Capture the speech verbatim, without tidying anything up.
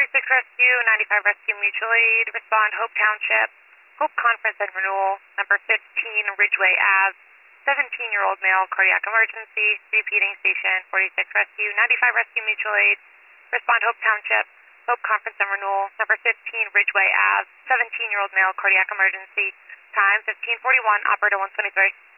forty-six Rescue, ninety-five Rescue Mutual Aid, respond Hope Township, Hope Conference and Renewal, number fifteen Ridgeway Ave, seventeen-year-old male, cardiac emergency, repeating station, forty-six Rescue, ninety-five Rescue Mutual Aid, respond Hope Township, Hope Conference and Renewal, number fifteen Ridgeway Ave, seventeen-year-old male, cardiac emergency, time fifteen forty-one, operator one twenty-three.